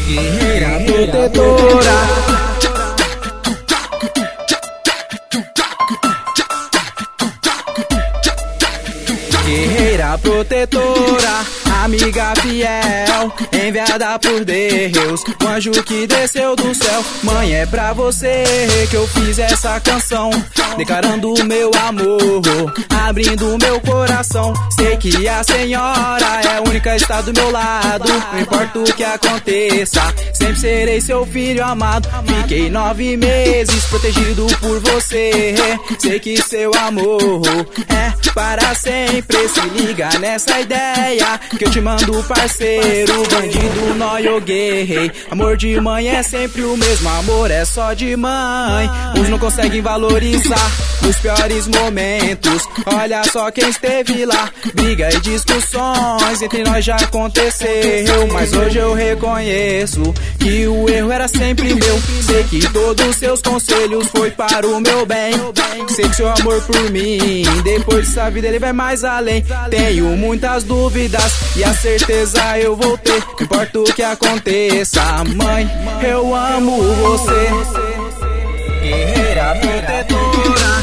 Guerreira protetora. Guerreira protetora, amiga fiel, enviada por Deus, o anjo que desceu do céu. Mãe, é pra você que eu fiz essa canção, declarando o meu amor, abrindo o meu coração. Sei que a senhora é a única, está do meu lado, não importa o que aconteça, sempre serei seu filho amado. Fiquei 9 meses protegido por você, sei que seu amor é para sempre. Se liga nessa ideia que eu te mando, parceiro. Bandido, nóio, guerrei. Amor de mãe é sempre o mesmo, amor é só de mãe. Uns não conseguem valorizar nos piores momentos. Olha só quem esteve lá. Briga e discussões entre nós já aconteceu, mas hoje eu reconheço que o erro era sempre meu. Sei que todos os seus conselhos foi para o meu bem. Sei que seu amor por mim, depois dessa vida ele vai mais além. Tenho muitas dúvidas e a certeza eu vou ter, não importa o que aconteça. Mãe, eu amo você. Guerreira protetora.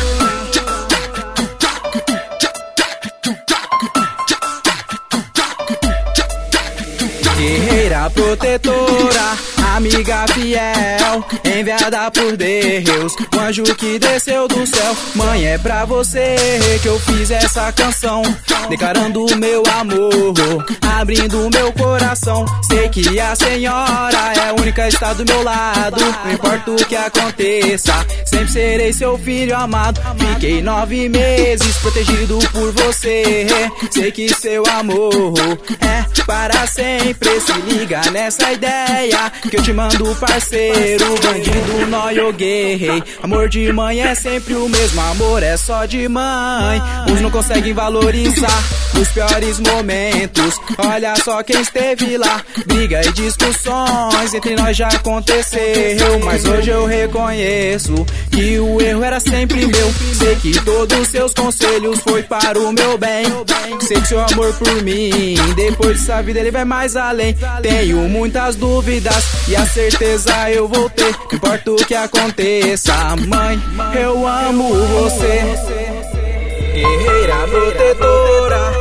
Guerreira protetora, amiga fiel, enviada por Deus, o anjo que desceu do céu. Mãe, é pra você que eu fiz essa canção, declarando o meu amor, abrindo o meu coração. Sei que a senhora é a única, está do meu lado, não importa o que aconteça, sempre serei seu filho amado. Fiquei 9 meses protegido por você, sei que seu amor é para sempre. Se liga nessa ideia que eu te mando, parceiro. Bandido, nóio, guerrei. Amor de mãe é sempre o mesmo, amor é só de mãe. Uns não conseguem valorizar nos piores momentos. Olha só quem esteve lá. Briga e discussões entre nós já aconteceu, mas hoje eu reconheço que o erro era sempre meu. Sei que todos os seus conselhos foi para o meu bem. Sei que seu amor por mim, depois dessa vida ele vai mais além. Tenho muitas dúvidas e a certeza eu vou ter, não importa o que aconteça. Mãe, eu amo você. Guerreira protetora.